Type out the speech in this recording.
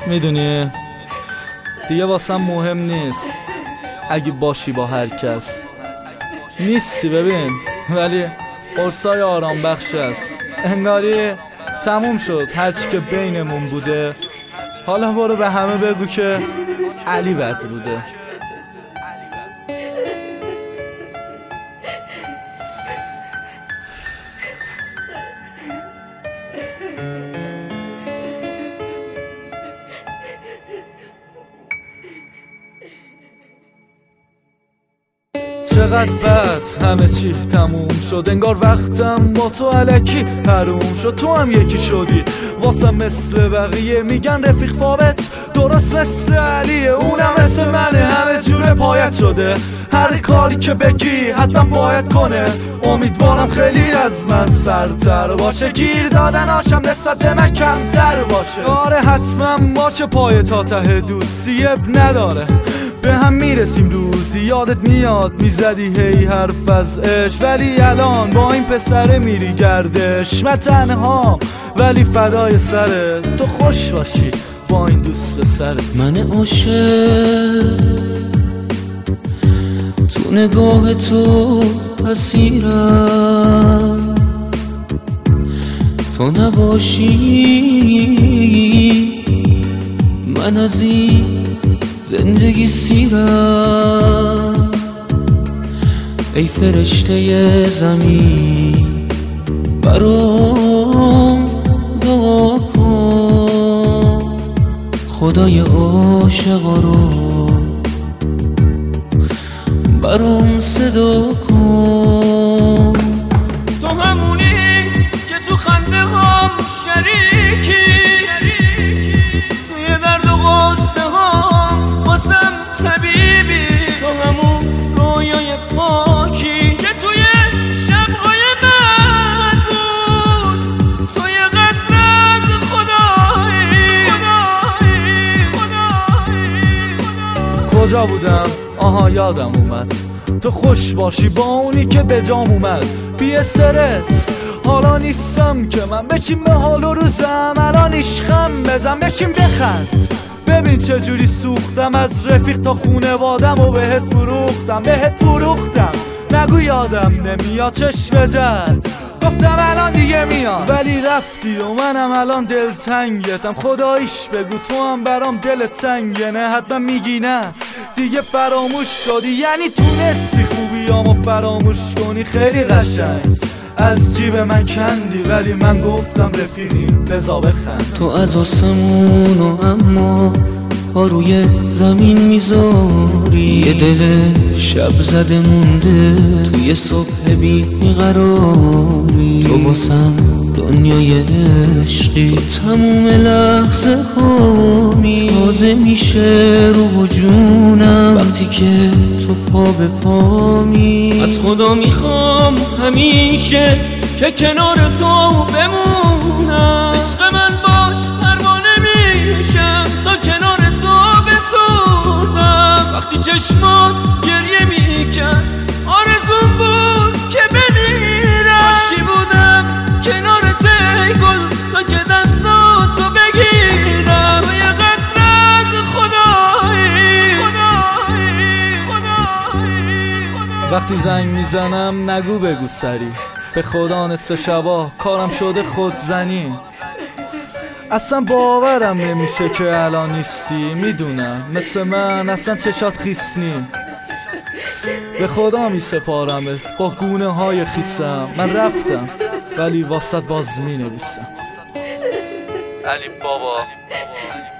میدونی دیگه واسم مهم نیست اگه باشی با هر کس، نیستی ببین ولی قرصای آرام بخش است. انگاری تموم شد هرچی که بینمون بوده، حالا برو به همه بگو که علی بد بوده. چقدر بد همه چی تموم شد، انگار وقتم با تو الکی حروم شد. تو هم یکی شدی واسه مثل بقیه، میگن رفیق فاوت درست مثل علیه، اونم مثل منه همه جور پایت شده. هر کاری که بگی حتما باید کنه، امیدوارم خیلی از من سرتر باشه، گیر دادن هاشم نسبت به من کمتر باشه. آره حتما باشه پای تا ته دوستی اب نداره، به هم میرسیم روزی. یادت میاد میزدی هی حرف از عشق، ولی الان با این پسره میری گردش. من تنها ولی فدای سرت، تو خوش باشی با این دوست پسرت. من عاشق تو نگاه تو اسیرم، تو نباشی من از این زندگی سیرم. ای فرشته زمین برام دعا کن، خدای عاشقا رو برام صدا کن. تو همونی که تو خنده هم شریکی، توی درد و غصه هم واسم طبیبی. تو همون رویای پاکی که توی شب‌های من بود، توی قطره از خدایی. کجا بودم؟ آها یادم اومد، تو خوش باشی با اونی که به جام اومد. بی استرس حالا نیستم که من، بچین به حال و روزم الان عشقم بزن، بشین بخند. ببین چجوری سوختم از رفیق تا خونوادم و بهت فروختم. نگو یادم نمیاد چشم درد، گفتم الان دیگه میاد ولی رفتی و منم الان دلتنگتم. خداییش بگو تو هم برام دل تنگه، نه حتما میگی نه دیگه فراموش شدی، یعنی تونستی خوبیامو فراموش کنی. خیلی قشنگ از جیب من کندی ولی من گفتم رفیقیم بذار بخند. تو از آسمون و اما پا روی زمین میذاری، یه دل شب زده مونده توی صبح بیقراری. تو باسم دنیای عشقی، تموم لحظه هامی تازه میشه رو جونم وقتی که تو پا به پامی. از خدا میخوام همیشه که کنار تو بمونم، عشق من باش پروانه میشم تا کنار تو بسوزم. وقتی چشمات گریه میکرد آرزوم بود که بمیرم، کاشکی بودم کنارت ای گل تا که دستاتو بگیرم. تو یه قطره از خدایی. وقتی زنگ میزنم نگو بگو سری، به خدا نصف شبا کارم شده خودزنی. اصلا باورم نمیشه که الان نیستی، میدونم مثل من اصلا چشات خیس نی. به خدا میسپارمت با گونه های خیسم، من رفتم ولی واسط باز مینویسم. علی بابا